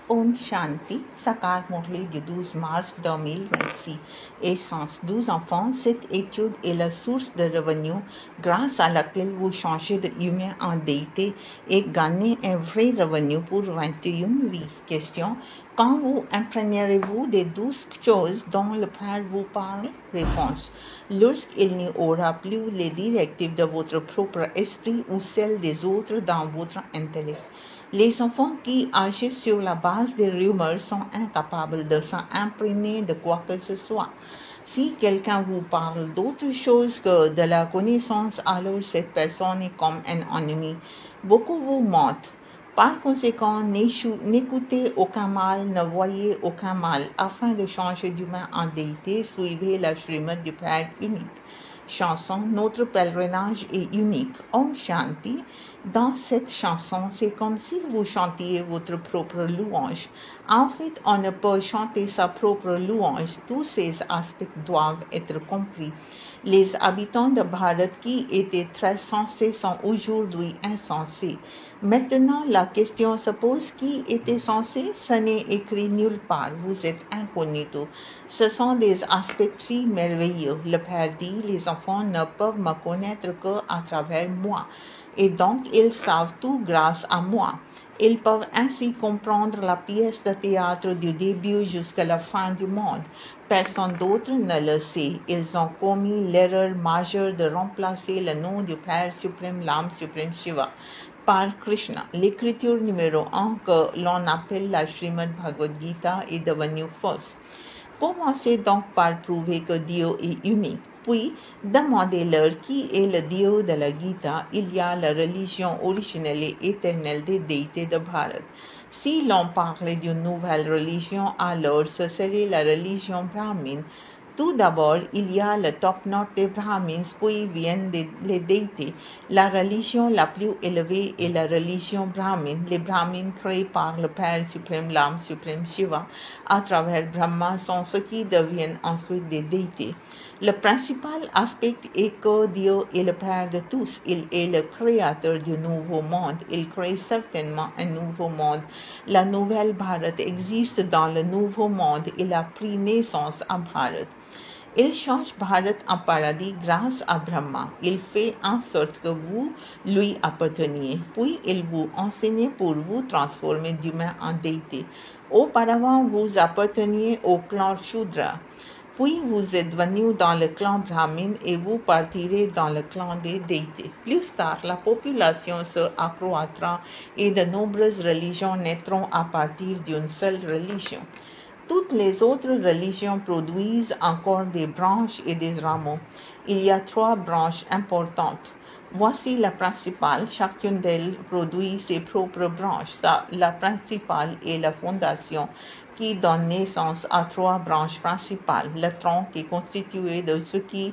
Om Shanti, Sakar Morley du 12 mars 2026. Essence 12 enfants, cette étude est la source de revenus grâce à laquelle vous changez de humain en déité et gagnez un vrai revenu pour 21 vies. Question. Quand vous imprégnerez-vous des 12 choses dont le Père vous parle? Réponse. Lorsqu'il n'y aura plus les directives de votre propre esprit ou celles des autres dans votre intellect. Les enfants qui agissent sur la base des rumeurs sont incapables de s'imprégner de quoi que ce soit. Si quelqu'un vous parle d'autre chose que de la connaissance, alors cette personne est comme un ennemi. Beaucoup vous mentent. Par conséquent, n'écoutez aucun mal, ne voyez aucun mal. Afin de changer d'humain en déité, suivez la Srimad du Père unique. Chanson, notre pèlerinage est unique. Om Shanti. Dans cette chanson, c'est comme si vous chantiez votre propre louange. En fait, on ne peut chanter sa propre louange. Tous ces aspects doivent être compris. Les habitants de Bharat qui étaient très sensés sont aujourd'hui insensés. Maintenant, la question se pose, qui était censé? Ce n'est écrit nulle part. Vous êtes incognito. Ce sont des aspects si merveilleux. Le Père dit, les enfants ne peuvent me connaître qu'à travers moi. Et donc, ils savent tout grâce à moi. Ils peuvent ainsi comprendre la pièce de théâtre du début jusqu'à la fin du monde. Personne d'autre ne le sait. Ils ont commis l'erreur majeure de remplacer le nom du Père suprême, l'âme suprême Shiva, par Krishna. L'écriture numéro 1 que l'on appelle la Srimad Bhagavad Gita est devenue fausse. Commencez donc par prouver que Dieu est unique. Puis, demandez-leur qui est le Dieu de la Gita. Il y a la religion originelle et éternelle des déités de Bharat. Si l'on parlait d'une nouvelle religion, alors ce serait la religion brahmine. Tout d'abord, il y a le top note des Brahmins, puis viennent les déités. La religion la plus élevée est la religion brahmine. Les Brahmins créés par le Père suprême, l'âme suprême Shiva, à travers Brahma, sont ceux qui deviennent ensuite des déités. Le principal aspect est que Dieu est le Père de tous. Il est le créateur du nouveau monde. Il crée certainement un nouveau monde. La nouvelle Bharat existe dans le nouveau monde. Il a pris naissance à Bharat. Il change Bharat en paradis grâce à Brahma. Il fait en sorte que vous lui apparteniez. Puis il vous enseigne pour vous transformer d'humain en déité. Auparavant, vous apparteniez au clan Shudra. Puis vous êtes venu dans le clan brahmine et vous partirez dans le clan des déités. Plus tard, la population se accroîtra et de nombreuses religions naîtront à partir d'une seule religion. Toutes les autres religions produisent encore des branches et des rameaux. Il y a 3 branches importantes. Voici la principale. Chacune d'elles produit ses propres branches. La principale est la fondation qui donne naissance à 3 branches principales. Le tronc est constitué de ceux qui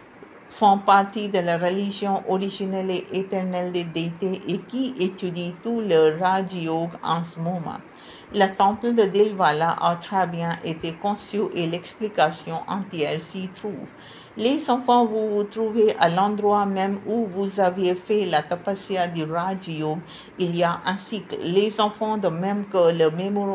font partie de la religion originelle et éternelle des déités et qui étudient tout le Raj Yoga en ce moment. Le temple de Dilwala a très bien été conçu et l'explication entière s'y trouve. Les enfants, vous vous trouvez à l'endroit même où vous aviez fait la tapasya du Raj Yoga il y a un cycle. Les enfants, de même que le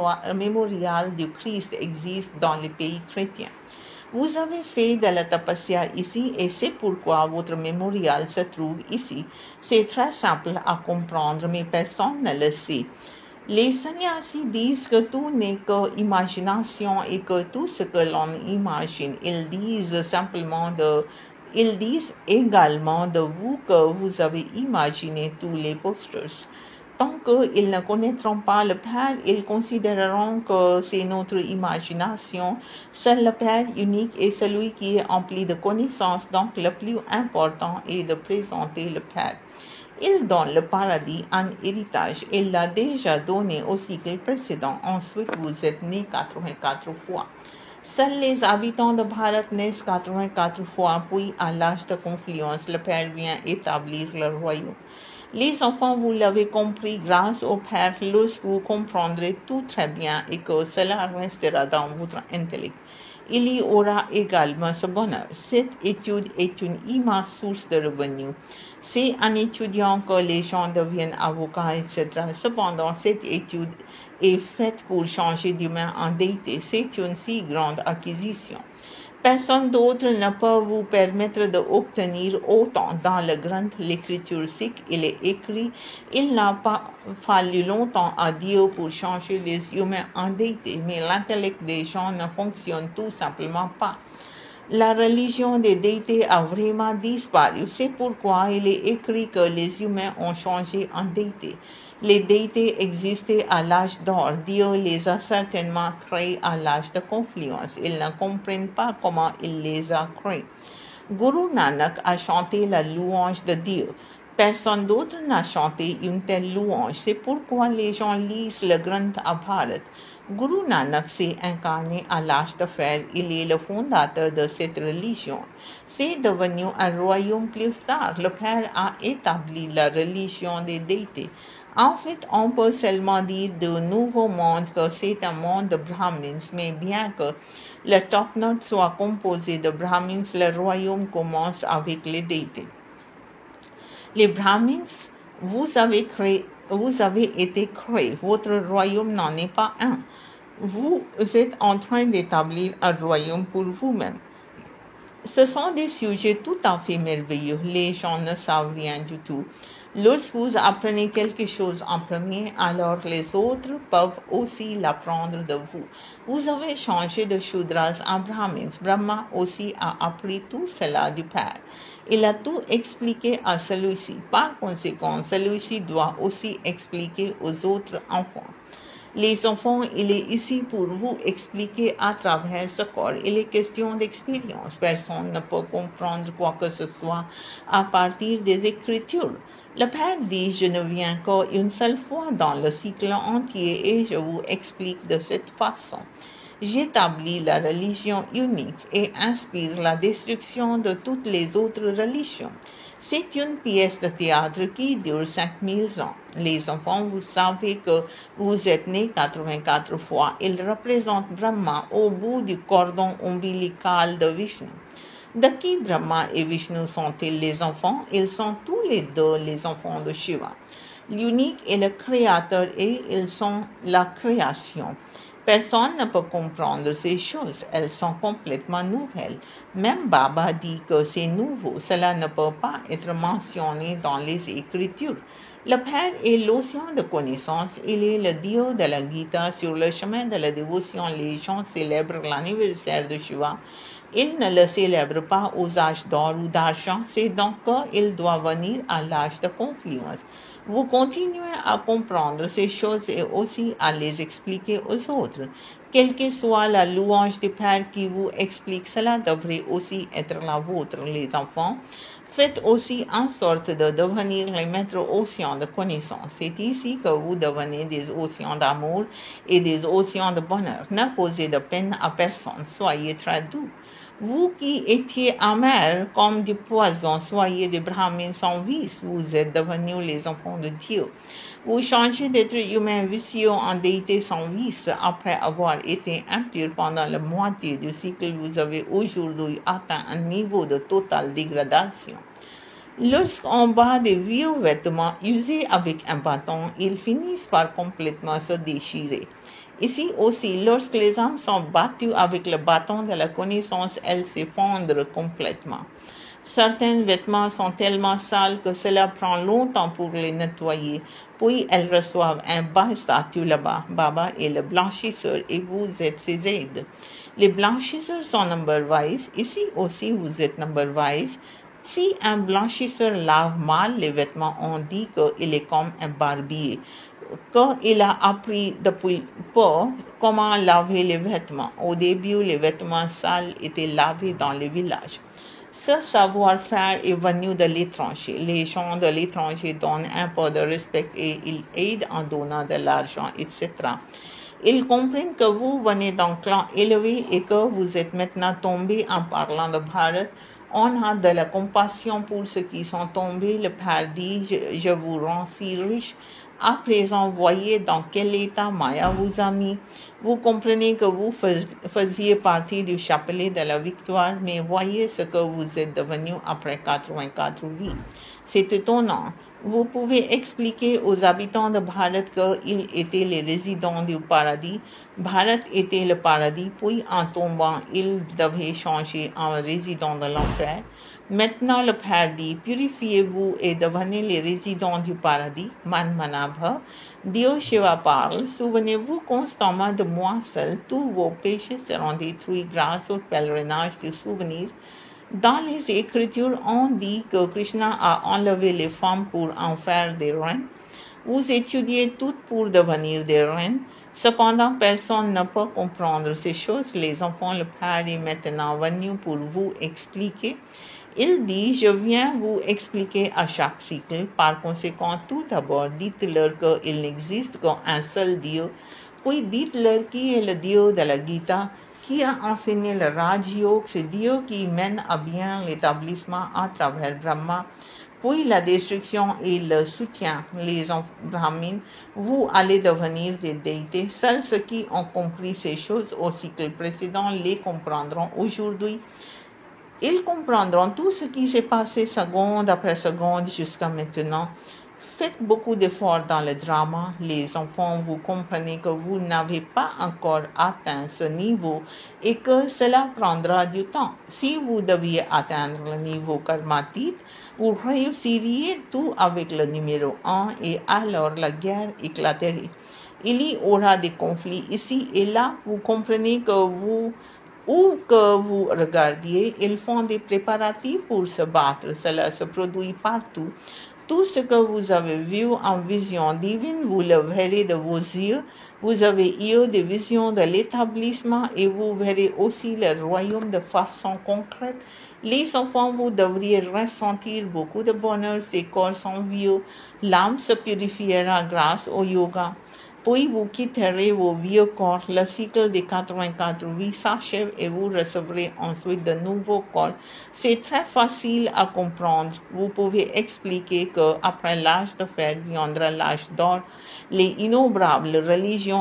mémorial du Christ existe dans les pays chrétiens. Vous avez fait de la tapasya ici et c'est pourquoi votre mémorial se trouve ici. C'est très simple à comprendre, mais personne ne le sait. Les sannyasis disent que tout n'est que imagination et que tout ce que l'on imagine, ils disent également de vous que vous avez imaginé tous les posters. Tant qu'ils ne connaîtront pas le Père, ils considéreront que c'est notre imagination. Seul le Père unique est celui qui est empli de connaissances, donc le plus important est de présenter le Père. Il donne le paradis en héritage. Il l'a déjà donné au cycle précédent. Ensuite, vous êtes nés 84 fois. Seuls les habitants de Bharat naissent 84 fois, puis à l'âge de confluence, le Père vient établir le royaume. Les enfants, vous l'avez compris grâce au Père lorsque vous comprendrez tout très bien et que cela restera dans votre intellect. il y aura également ce bonheur. Cette étude est une immense source de revenus. C'est en étudiant que les gens deviennent avocats, etc. Cependant, cette étude est faite pour changer d'humain en déité. C'est une si grande acquisition. Personne d'autre ne peut vous permettre d'obtenir autant. Dans le Granth, l'écriture sikh, il est écrit, il n'a pas fallu longtemps à Dieu pour changer les humains en déité, mais l'intellect des gens ne fonctionne tout simplement pas. La religion des déités a vraiment disparu. C'est pourquoi il est écrit que les humains ont changé en déités. Les déités existaient à l'âge d'or. Dieu les a certainement créés à l'âge de confluence. Ils ne comprennent pas comment il les a créés. Guru Nanak a chanté la louange de Dieu. Personne d'autre n'a chanté une telle louange. C'est pourquoi les gens lisent le Granth Bharat. Guru Nanak s'est incarné à l'âge de fer. Il est le fondateur de cette religion. C'est devenu un royaume plus tard. Le Père a établi la religion des déités. En fait, on peut seulement dire de nouveau monde que c'est un monde de Brahmins, mais bien que le top note soit composé de Brahmins, le royaume commence avec les déités. Les Brahmins, vous avez été créés, votre royaume n'en est pas un. Vous êtes en train d'établir un royaume pour vous-même. Ce sont des sujets tout à fait merveilleux. Les gens ne savent rien du tout. Lorsque vous apprenez quelque chose en premier, alors les autres peuvent aussi l'apprendre de vous. Vous avez changé de Shudras en Brahmins. Brahma aussi a appris tout cela du Père. Il a tout expliqué à celui-ci. Par conséquent, celui-ci doit aussi expliquer aux autres enfants. Les enfants, il est ici pour vous expliquer à travers ce corps. Il est question d'expérience. Personne ne peut comprendre quoi que ce soit à partir des Écritures. Le Père dit, je ne viens qu'une seule fois dans le cycle entier et je vous explique de cette façon. J'établis la religion unique et inspire la destruction de toutes les autres religions. C'est une pièce de théâtre qui dure 5000 ans. Les enfants, vous savez que vous êtes nés 84 fois. Ils représentent Brahma au bout du cordon ombilical de Vishnu. De qui Brahma et Vishnu sont-ils les enfants? Ils sont tous les deux les enfants de Shiva. L'unique est le créateur et ils sont la création. Personne ne peut comprendre ces choses. Elles sont complètement nouvelles. Même Baba dit que c'est nouveau. Cela ne peut pas être mentionné dans les Écritures. Le Père est l'océan de connaissance. Il est le Dieu de la Gita. Sur le chemin de la dévotion, les gens célèbrent l'anniversaire de Shiva. Ils ne le célèbrent pas aux âges d'or ou d'argent. C'est donc qu'il doit venir à l'âge de confluence. Vous continuez à comprendre ces choses et aussi à les expliquer aux autres. Quelle que soit la louange du Père qui vous explique, cela devrait aussi être la vôtre, les enfants. Faites aussi en sorte de devenir les maîtres océans de connaissance. C'est ici que vous devenez des océans d'amour et des océans de bonheur. Ne causez de peine à personne. Soyez très doux. Vous qui étiez amers comme du poison, soyez des brahmins sans vice. Vous êtes devenus les enfants de Dieu. Vous changez d'être humain vicieux en déité sans vice. Après avoir été impur pendant la moitié du cycle, vous avez aujourd'hui atteint un niveau de totale dégradation. Lorsqu'on bat des vieux vêtements usés avec un bâton, ils finissent par complètement se déchirer. Ici aussi, lorsque les âmes sont battues avec le bâton de la connaissance, elles s'effondrent complètement. Certains vêtements sont tellement sales que cela prend longtemps pour les nettoyer. Puis elles reçoivent un bas statut là-bas. Baba est le blanchisseur et vous êtes ses aides. Les blanchisseurs sont number-wise. Ici aussi, vous êtes number-wise. Si un blanchisseur lave mal les vêtements, on dit qu'il est comme un barbier, qu'il a appris depuis peu comment laver les vêtements. Au début, les vêtements sales étaient lavés dans les villages. Ce savoir-faire est venu de l'étranger. Les gens de l'étranger donnent un peu de respect et ils aident en donnant de l'argent, etc. Ils comprennent que vous venez d'un clan élevé et que vous êtes maintenant tombé en parlant de Bharat. On a de la compassion pour ceux qui sont tombés. Le Père dit, je vous rends si riche. À présent, voyez dans quel état Maya vous a mis. Vous comprenez que vous faisiez partie du chapelet de la victoire, mais voyez ce que vous êtes devenu après 84 vies. C'est étonnant. Vous pouvez expliquer aux habitants de Bharat qu'ils étaient les résidents du paradis. Bharat était le paradis, puis en tombant, ils devaient changer en résidents de l'enfer. Maintenant, le Père dit, purifiez-vous et devenez les résidents du paradis. Manmanabha. Dieu Shiva parle, souvenez-vous constamment de moi seul, tous vos péchés seront détruits grâce au pèlerinage du souvenir. Dans les Écritures, on dit que Krishna a enlevé les femmes pour en faire des reines. Vous étudiez toutes pour devenir des reines. Cependant, personne ne peut comprendre ces choses. Les enfants, le Père est maintenant venu pour vous expliquer. Il dit, je viens vous expliquer à chaque cycle. Par conséquent, tout d'abord, dites-leur qu'il n'existe qu'un seul Dieu. Puis dites-leur qui est le Dieu de la Gita, qui a enseigné le Raj Yoga, c'est Dieu qui mène à bien l'établissement à travers Brahma. Puis la destruction et le soutien, les brahmines, vous allez devenir des déités. Seuls ceux qui ont compris ces choses au cycle précédent les comprendront aujourd'hui. Ils comprendront tout ce qui s'est passé seconde après seconde jusqu'à maintenant. Faites beaucoup d'efforts dans le drama. Les enfants, vous comprenez que vous n'avez pas encore atteint ce niveau et que cela prendra du temps. Si vous deviez atteindre le niveau karmatit, vous réussiriez tout avec le numéro 1 et alors la guerre éclaterait. Il y aura des conflits ici et là. Vous comprenez que où que vous regardiez, ils font des préparatifs pour se battre. Cela se produit partout. Tout ce que vous avez vu en vision divine, vous le verrez de vos yeux. Vous avez eu des visions de l'établissement et vous verrez aussi le royaume de façon concrète. Les enfants, vous devriez ressentir beaucoup de bonheur. Ces corps sont vieux. L'âme se purifiera grâce au yoga. Puis vous quitterez vos vieux corps. Le cycle des 84 vies s'achève et vous recevrez ensuite de nouveaux corps. C'est très facile à comprendre. Vous pouvez expliquer qu'après l'âge de fer viendra l'âge d'or. Les innombrables religions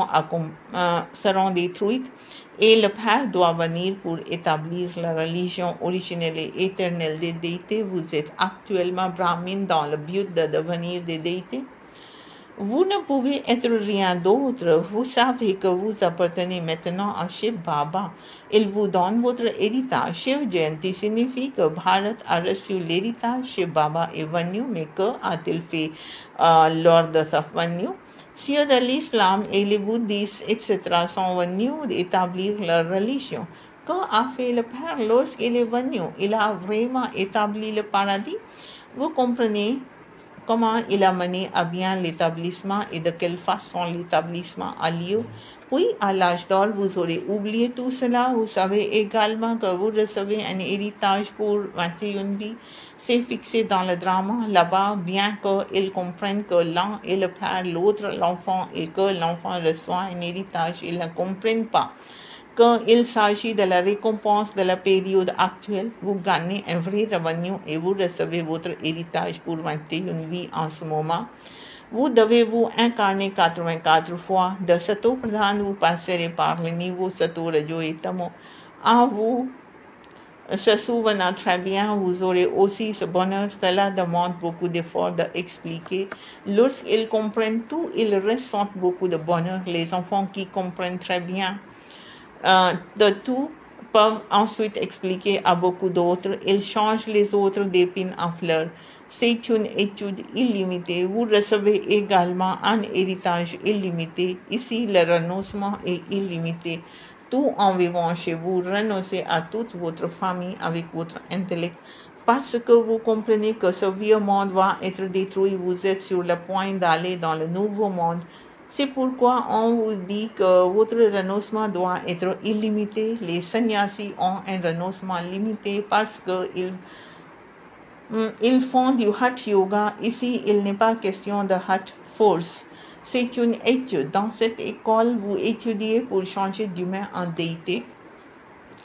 seront détruites et le Père doit venir pour établir la religion originelle et éternelle des déités. Vous êtes actuellement brahmine dans le but de devenir des déités. Vous ne pouvez être rien d'autre. Vous savez que vous appartenez maintenant à Shiv Baba. Il vous donne votre héritage. Shiv Jayanti signifie que Bharat a reçu l'héritage. Shiv Baba est venu, mais que a-t-il fait lors de sa venue? Si de l'islam et les bouddhistes, etc. sont venus établir leur religion, qu'a fait le Père lorsqu'il est venu? Il a vraiment établi le paradis. Vous comprenez comment il a mené à bien l'établissement et de quelle façon l'établissement a lieu. Puis, à l'âge d'or, vous aurez oublié tout cela. Vous savez également que vous recevez un héritage pour 21 vies. C'est fixé dans le drama là-bas, bien qu'ils comprennent que l'un est le père, l'autre l'enfant, et que l'enfant reçoit un héritage. Ils ne comprennent pas qu'il s'agit de la récompense de la période actuelle. Vous gagnez un vrai revenu et vous recevez votre héritage pour 21 vies en ce moment. Vous devez vous incarner 84 fois. De Sato Pradhan, vous passerez par le niveau Sato, Rajo et Tamo. En vous se souvenant très bien, vous aurez aussi ce bonheur. Cela demande beaucoup d'efforts d'expliquer. Lorsqu'ils comprennent tout, ils ressentent beaucoup de bonheur. Les enfants qui comprennent très bien de tout peuvent ensuite expliquer à beaucoup d'autres. Ils changent les autres d'épines en fleurs. C'est une étude illimitée. Vous recevez également un héritage illimité. Ici, le renoncement est illimité. Tout en vivant chez vous, renoncez à toute votre famille avec votre intellect. Parce que vous comprenez que ce vieux monde va être détruit, vous êtes sur le point d'aller dans le nouveau monde. C'est pourquoi on vous dit que votre renoncement doit être illimité. Les sannyasis ont un renoncement limité parce qu'ils font du Hatha Yoga. Ici, il n'est pas question de Hatha Force. C'est une étude. Dans cette école, vous étudiez pour changer d'humain en déité.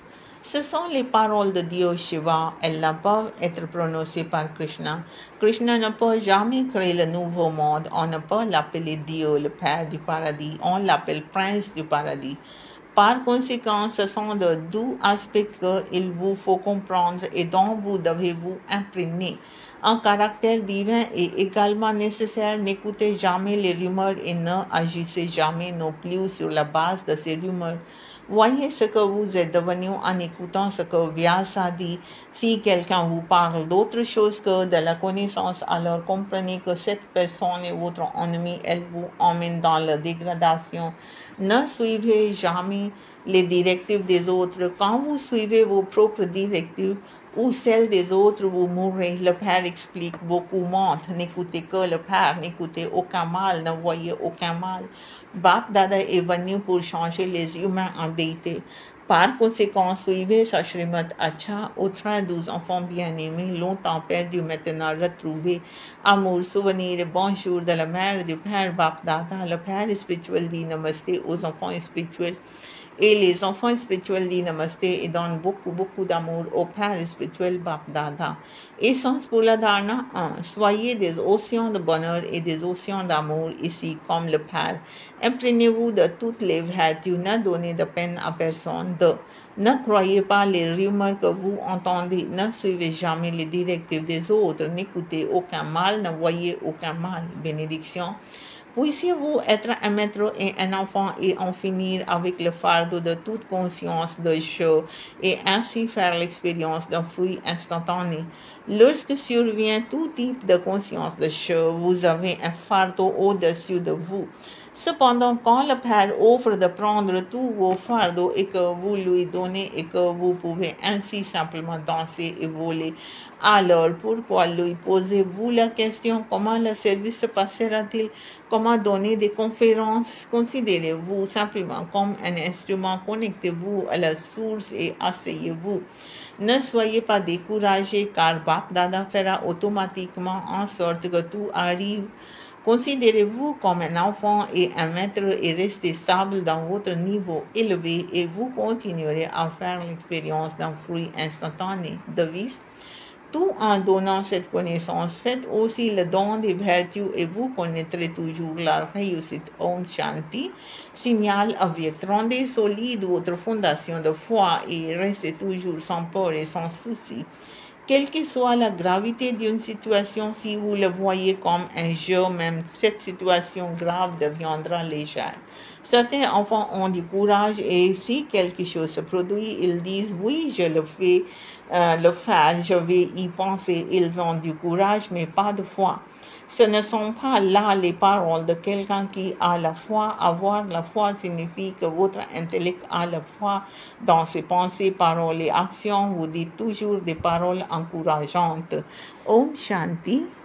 Ce sont les paroles de Dieu Shiva. Elles ne peuvent être prononcées par Krishna. Krishna ne peut jamais créer le nouveau monde. On ne peut l'appeler Dieu, le Père du paradis. On l'appelle Prince du paradis. Par conséquent, ce sont de deux aspects qu'il vous faut comprendre et dont vous devez vous imprégner. Un caractère divin est également nécessaire. N'écoutez jamais les rumeurs et ne agissez jamais non plus sur la base de ces rumeurs. Voyez ce que vous êtes devenu en écoutant ce que Vyasa a dit. Si quelqu'un vous parle d'autre chose que de la connaissance, alors comprenez que cette personne est votre ennemi. Elle vous emmène dans la dégradation. Ne suivez jamais les directives des autres. Quand vous suivez vos propres directives ou celles des autres, vous mourrez. Le Père explique beaucoup montre. N'écoutez que le Père, n'écoutez aucun mal, ne voyez aucun mal. Bap Dada est venu pour changer les humains en déité. Par conséquent, suivez sa Srimad Acha, aux 12 enfants bien-aimés, longtemps perdus, maintenant retrouvés. Amour, souvenir et bonjour de la mère du Père Bap Dada. Le Père spirituel dit Namasté aux enfants spirituels. Et les enfants spirituels disent Namasté et donnent beaucoup d'amour au Père spirituel Bap Dada. Essence pour la dharana 1. Soyez des océans de bonheur et des océans d'amour ici comme le Père. Imprégnez-vous de toutes les vertus, ne donnez de peine à personne. 2. Ne croyez pas les rumeurs que vous entendez, ne suivez jamais les directives des autres, n'écoutez aucun mal, ne voyez aucun mal. Bénédiction. Puissiez-vous être un maître et un enfant et en finir avec le fardeau de toute conscience de jeu et ainsi faire l'expérience d'un fruit instantané. Lorsque survient tout type de conscience de jeu, vous avez un fardeau au-dessus de vous. Cependant, quand le Père offre de prendre tous vos fardeaux et que vous lui donnez et que vous pouvez ainsi simplement danser et voler, alors pourquoi lui posez-vous la question comment le service se passera-t-il? Comment donner des conférences? Considérez-vous simplement comme un instrument, connectez-vous à la source et asseyez-vous. Ne soyez pas découragés car Bap Dada fera automatiquement en sorte que tout arrive. Considérez-vous comme un enfant et un maître et restez stable dans votre niveau élevé et vous continuerez à faire l'expérience d'un fruit instantané. Devise. Tout en donnant cette connaissance, faites aussi le don des vertus et vous connaîtrez toujours la réussite. Om Shanti. Signal avyekt. Rendez solide votre fondation de foi et restez toujours sans peur et sans souci. Quelle que soit la gravité d'une situation, si vous le voyez comme un jeu, même cette situation grave deviendra légère. Certains enfants ont du courage et si quelque chose se produit, ils disent oui, je le fais, le faire, je vais y penser. Ils ont du courage mais pas de foi. Ce ne sont pas là les paroles de quelqu'un qui a la foi. Avoir la foi signifie que votre intellect a la foi dans ses pensées, paroles et actions. Vous dites toujours des paroles encourageantes. Om Shanti.